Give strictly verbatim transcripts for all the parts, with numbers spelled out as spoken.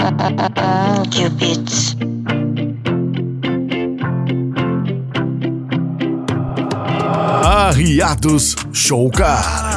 Cupids. Arriados Showcar.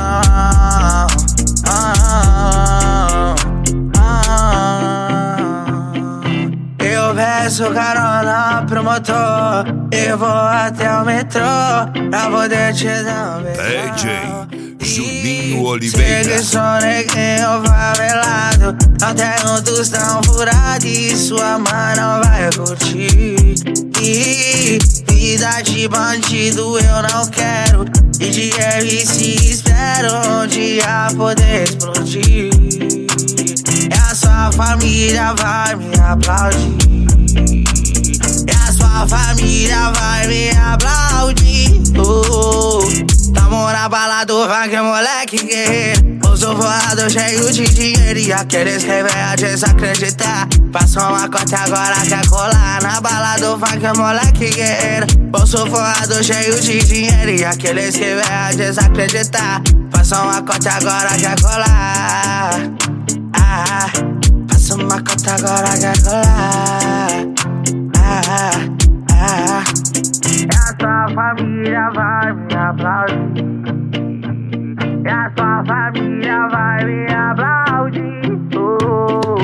Eu peço carona pro motor, eu vou até o metrô pra poder te dar um beijo. D J Juninho Oliveira. Cheguei só neguinho favelado, não tenho tostão furado e sua mãe não vai curtir. E vida de bandido eu não quero, e de R C espero um dia poder explodir. E a sua família vai me aplaudir, e a sua família vai me aplaudir. Oh, tamo na balada do funk, moleque guerreiro. Eu sou voado, cheio de dinheiro, e aqueles que vêm a desacreditar passou uma cota, agora quer colar. Na balada do funk, moleque guerreiro. Eu sou voado, cheio de dinheiro, e aqueles que vêm a desacreditar passou uma cota, agora quer colar. Ah, passa uma cota, agora quer colar. Ah, ah. E a sua família vai me aplaudir, e a sua família vai me aplaudir. Oh.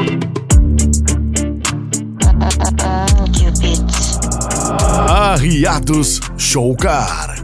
Cupids. Arriados Showcar.